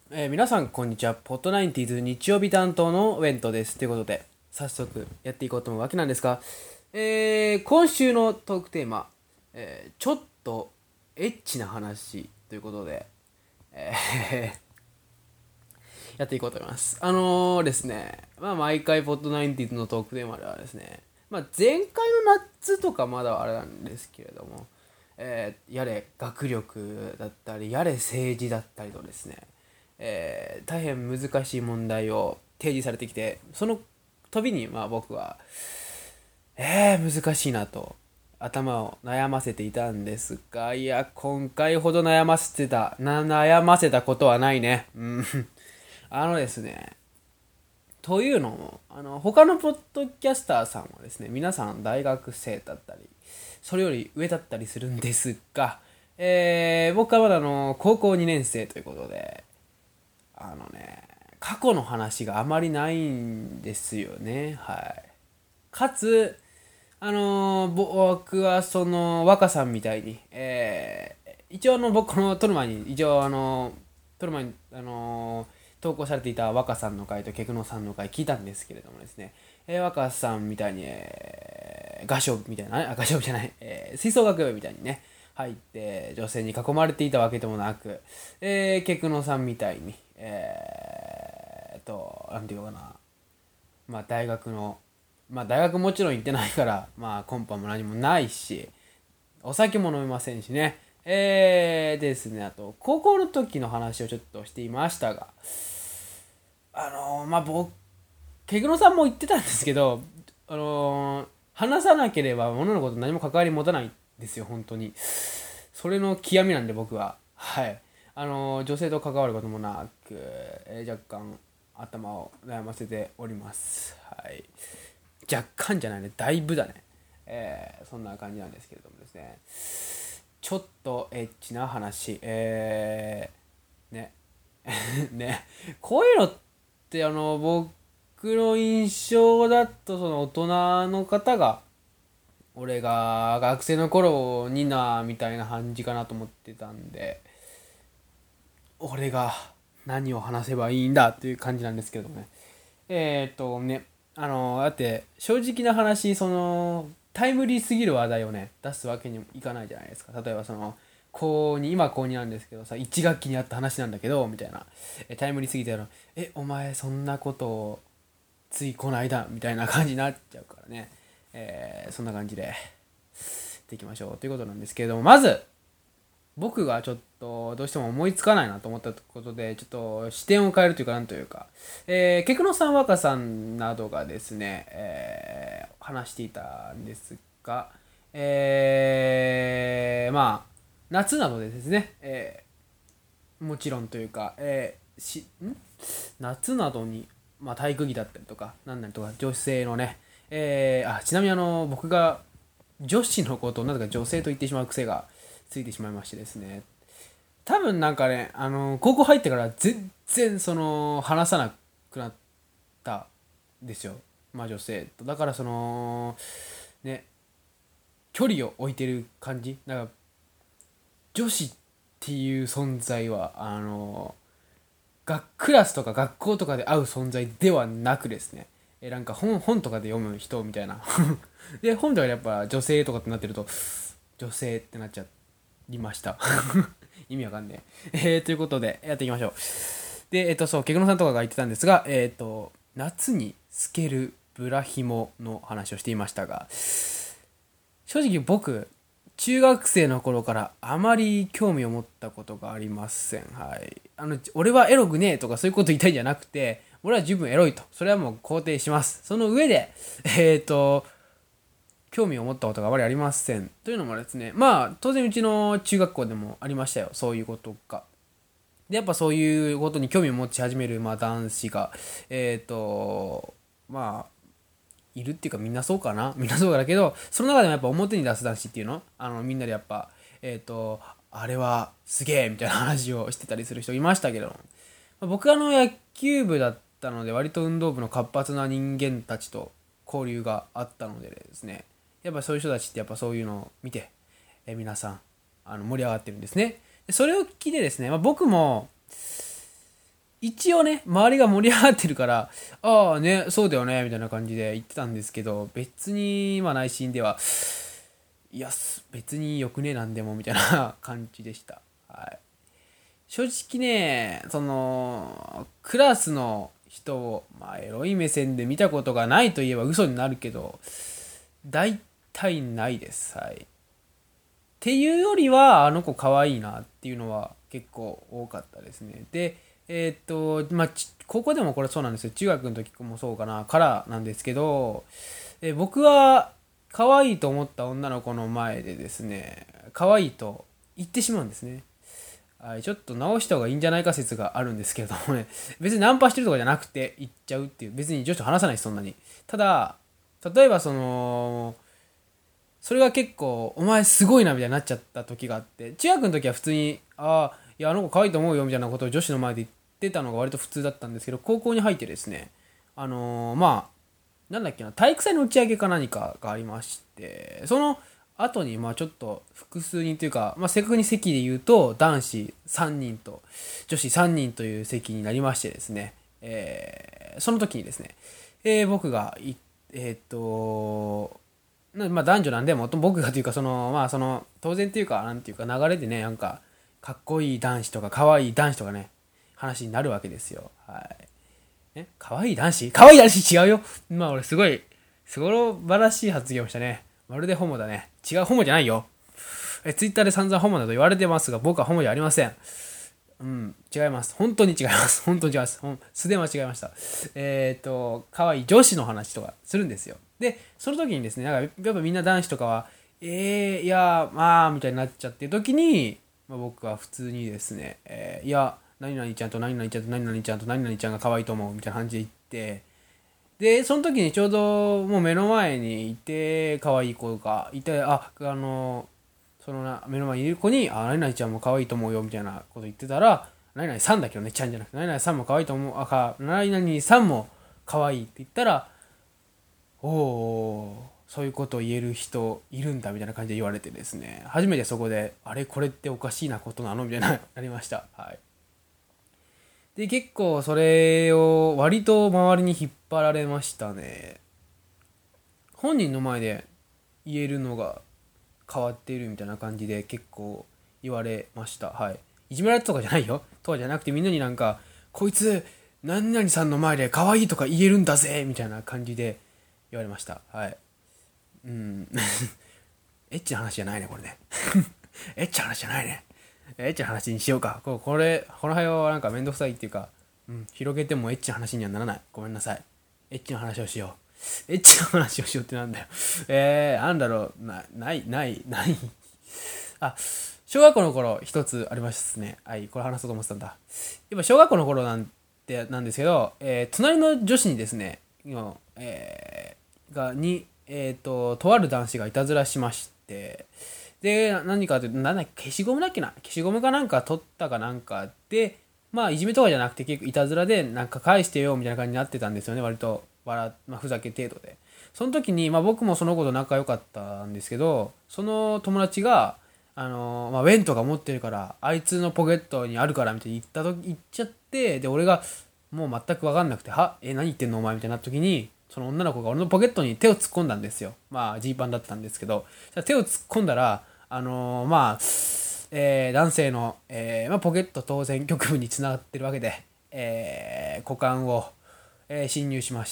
皆さんこんにちは。ポットナインティーズ日曜日担当のウェントです。ということで、早速やっていこうと思うわけなんですが、今週のトークテーマ、ちょっとエッチな話ということで、やっていこうと思います。ですね、毎回ポットナインティーズのトークテーマではですね、前回の夏とかまだあれなんですけれども、やれ学力だったり、やれ政治だったりとですね、大変難しい問題を提示されてきて、その度に僕は、難しいなと頭を悩ませていたんですが、いや、今回ほど悩ませたことはないね。うん。ですね、というのも、他のポッドキャスターさんはですね、皆さん大学生だったり、それより上だったりするんですが、僕はまだ高校2年生ということで、あのね、過去の話があまりないんですよね。はい。かつ、僕はその若さんみたいに、一応僕の撮る前に、撮る前に、投稿されていた若さんの回とケクノさんの回聞いたんですけれどもですね、若さんみたいに、合唱部みたいな、合唱部じゃない、吹奏楽部みたいにね、入って女性に囲まれていたわけでもなく、ケクノさんみたいに、なんていうのかな、大学の、大学もちろん行ってないから、コンパも何もないし、お酒も飲めませんしね。ですね、あと、高校の時の話をちょっとしていましたが、ケグノさんも言ってたんですけど、話さなければ物のこと何も関わり持たないんですよ、本当に。それの極みなんで僕は。はい。女性と関わることもなく、若干頭を悩ませております。はい。若干じゃないね、だいぶだね。そんな感じなんですけれどもですね。ちょっとエッチな話。ね。ね。こういうのって僕の印象だとその大人の方が、俺が学生の頃にみたいな感じかなと思ってたんで、俺が何を話せばいいんだっていう感じなんですけどもね。ね、だって正直な話、タイムリーすぎる話題をね、出すわけにもいかないじゃないですか。例えば今高2なんですけどさ、1学期にあった話なんだけど、みたいな。タイムリーすぎてお前そんなことをついこないだみたいな感じになっちゃうからね。そんな感じで、やっていきましょうということなんですけれども、まず、僕がちょっとどうしても思いつかないなと思ったことで、ちょっと視点を変えるというか、なんというか、ケクノさん、若さんなどがですね、話していたんですが、夏なのでですね、もちろんというか、夏などに、体育着だったりとか、なんなりとか、女性のね、ちなみに僕が女子のことをなぜか女性と言ってしまう癖がついてしまいましてですね、多分なんかね、高校入ってから全然話さなくなったんですよ。女性と。だからね、距離を置いてる感じ。なんか、女子っていう存在は、クラスとか学校とかで会う存在ではなくですね、なんか本とかで読む人みたいな。で、本とかでやっぱ女性とかってなってると、女性ってなっちゃいました。意味わかんねえ。ということで、やっていきましょう。で、そう、ケグノさんとかが言ってたんですが、夏に透けるブラヒモの話をしていましたが、正直僕、中学生の頃からあまり興味を持ったことがありません。はい。俺はエロくねえとかそういうこと言いたいんじゃなくて、俺は十分エロいと。それはもう肯定します。その上で、興味を持ったことがあまりありません。というのもですね、当然うちの中学校でもありましたよ。そういうことが。で、やっぱそういうことに興味を持ち始める、男子が、まあ、いるっていうかみんなそうかなみんなそうだけど、その中でもやっぱ表に出す男子っていうのみんなでやっぱ、あれはすげえみたいな話をしてたりする人いましたけど、僕は野球部だったので割と運動部の活発な人間たちと交流があったのでですね、やっぱそういう人たちってやっぱそういうのを見て、皆さん盛り上がってるんですね。でそれを聞いてですね、僕も一応ね、周りが盛り上がってるから、ああね、そうだよね、みたいな感じで言ってたんですけど、別に、まあ内心では、いや、別によくね、なんでも、みたいな感じでした。はい。正直ね、クラスの人を、まあ、エロい目線で見たことがないといえば嘘になるけど、大体ないです。はい。っていうよりは、あの子可愛いなっていうのは結構多かったですね。で、まあ、高校でもこれそうなんですよ。中学の時もそうかな、からなんですけど、僕は可愛いと思った女の子の前でですね、可愛いと言ってしまうんですね。はい、ちょっと直した方がいいんじゃないか説があるんですけれどもね、別にナンパしてるとかじゃなくて言っちゃうっていう、別に女子と話さないし、そんなに。ただ、例えばそれが結構、お前すごいなみたいになっちゃった時があって、中学の時は普通に、ああ、いや、あの子可愛いと思うよみたいなことを女子の前で言ってたのが割と普通だったんですけど、高校に入ってですね、まあ、なんだっけな、体育祭の打ち上げか何かがありまして、その後に、まあちょっと複数人というか、まあ正確に席で言うと、男子3人と女子3人という席になりましてですね、その時にですね、僕がまあ男女なんでも僕がというかまあ当然っていうかなんていうか流れでね、なんかかっこいい男子とか可愛い男子とかね、話になるわけですよ。はい。可愛い男子可愛い男子違うよ。まあ俺すごろばらしい発言をしたね。まるでホモだね。違う、ホモじゃないよ。ツイッターで散々ホモだと言われてますが、僕はホモじゃありません。うん、違います。本当に違います。本当に違います。素で間違えました。可愛い女子の話とかするんですよ。で、その時にですね、なんかやっぱみんな男子とかは、いや、まあ、みたいになっちゃってる時に、まあ、僕は普通にですね、いや、何々ちゃんと何々ちゃんと何々ちゃんと何々ちゃんが可愛いと思うみたいな感じで言って、で、その時にちょうどもう目の前にいて、可愛い子がいて、目の前にいる子に、何々ちゃんも可愛いと思うよ、みたいなこと言ってたら、何々さんだけどね、ちゃんじゃなくて、何々さんも可愛いと思う、何々さんも可愛いって言ったら、おお、そういうことを言える人いるんだ、みたいな感じで言われてですね、初めてそこで、あれ、これっておかしいなことなのみたいな、なりました。はい。で、結構それを割と周りに引っ張られましたね。本人の前で言えるのが変わっているみたいな感じで結構言われました。はい。いじめられたとかじゃないよ。とかじゃなくてみんなになんか、こいつ、何々さんの前で可愛いとか言えるんだぜみたいな感じで言われました。はい。うん。エッチな話じゃないね、これね。エッチな話じゃないね。エッチな話にしようか。この辺はなんかめんどくさいっていうか、広げてもエッチな話にはならない。ごめんなさい。エッチな話をしよう。エッチな話をしようってなんだよ。なんだろう。ない。あ、小学校の頃一つありますね。はい、これ話そうと思ってたんだ。今、小学校の頃なんですけど、隣の女子にですね、とある男子がいたずらしまして、で、何かというと、消しゴムだっけな消しゴムかなんか取ったかなんかで、まあ、いじめとかじゃなくて、結構いたずらで、なんか返してよ、みたいな感じになってたんですよね、割と。ふざけ程度で。その時に、まあ僕もその子と仲良かったんですけど、その友達が、ウェントが持ってるから、あいつのポケットにあるから、みたいに言っちゃって、で、俺が、もう全く分かんなくて、何言ってんのお前みたいな時に、その女の子が俺のポケットに手を突っ込んだんですよ。まあ、ジーパンだったんですけど、手を突っ込んだら、男性の、ポケット当然局部につながってるわけで、股間を、侵入しまして、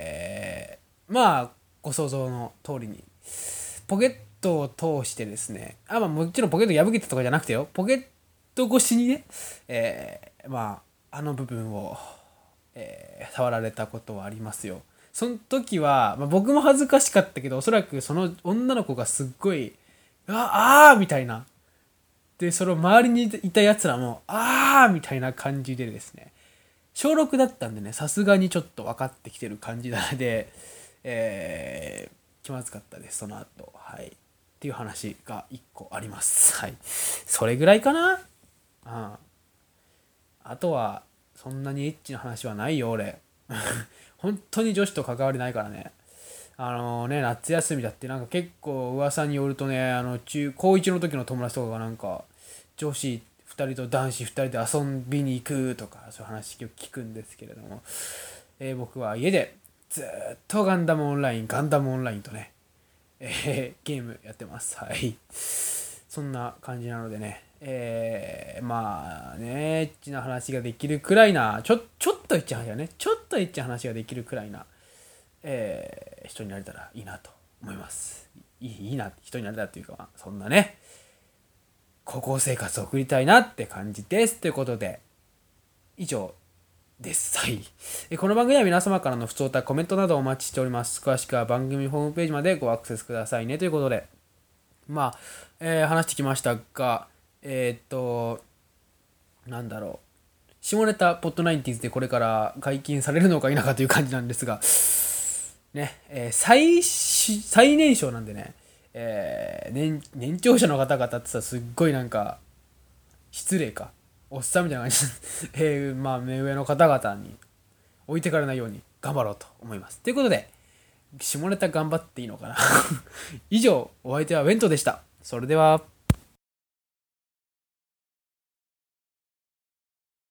ご想像の通りに、ポケットを通してですね、もちろんポケット破けたとかじゃなくてよ、ポケット越しにね、あの部分を、触られたことはありますよ。その時は、僕も恥ずかしかったけど、おそらくその女の子がすっごい、みたいな。で、その周りにいた奴らも、みたいな感じでですね、小6だったんでね、さすがにちょっと分かってきてる感じなので、気まずかったです、その後。はい。っていう話が一個あります。はい。それぐらいかな。あとは、そんなにエッチな話はないよ、俺。本当に女子と関わりないからね。夏休みだってなんか結構噂によるとね、高1の時の友達とかがなんか、女子2 人と男子2人で遊びに行くとか、そういう話を聞くんですけれども、僕は家でずっとガンダムオンラインとね、ゲームやってます。はい。そんな感じなのでね、まあね、エッチな話ができるくらいな、ちょっとエッチな話がね、ちょっとエッチな話ができるくらいな、人になれたらいいなと思います。いいな、人になれたらというか、まあ、そんなね、高校生活を送りたいなって感じです。ということで、以上です。はい。この番組は皆様からの普通歌、コメントなどお待ちしております。詳しくは番組ホームページまでごアクセスくださいね。ということで、まあ、話してきましたが、なんだろう。下ネタポッドナインティーズでこれから解禁されるのか否かという感じなんですが、ね、最年少なんでね、年長者の方々ってさ、すっごいなんか、失礼か。おっさんみたいな感じまあ、目上の方々に置いてかれないように頑張ろうと思います。ということで、下ネタ頑張っていいのかな以上、お相手はウェントでした。それでは。